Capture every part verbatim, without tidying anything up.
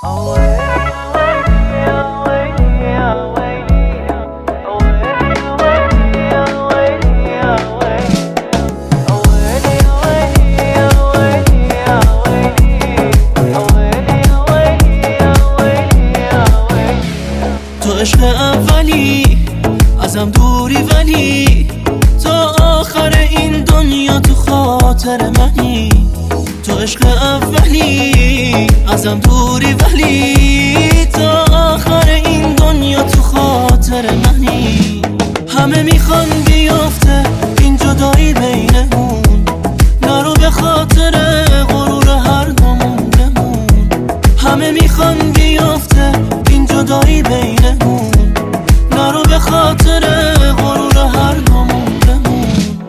تو عشق اولی ازم دوری، ولی تا آخر این دنیا تو خاطر منی. تو عشق اولی ازم دوری، ولی تا آخر این دنیا تو خاطر منی. همه میخوان بیافته این جدایی بینمون، نرو به خاطر غرور هر دومون بمون. همه میخوان بیافته این جدایی بینمون، نرو به خاطر غرور هر دومون بمون.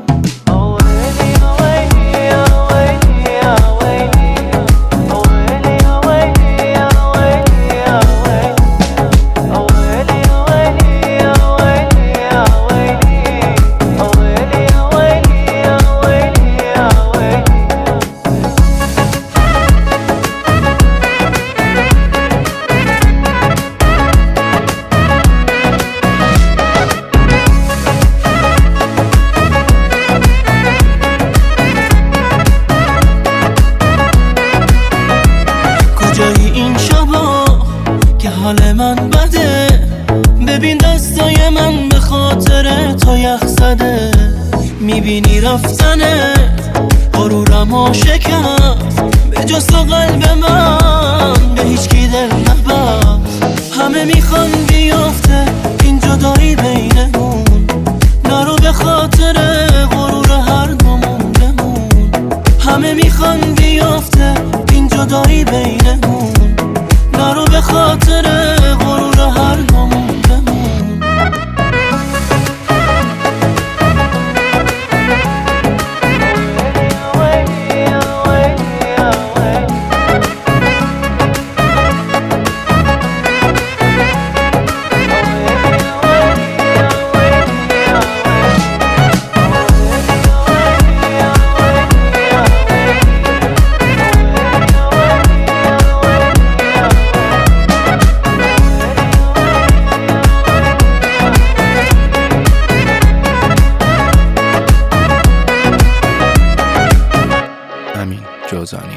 حال من بده، ببین دستای من به خاطر تو یخ زده. میبینی رفتنه غرورمو شکست، به جز تو قلب من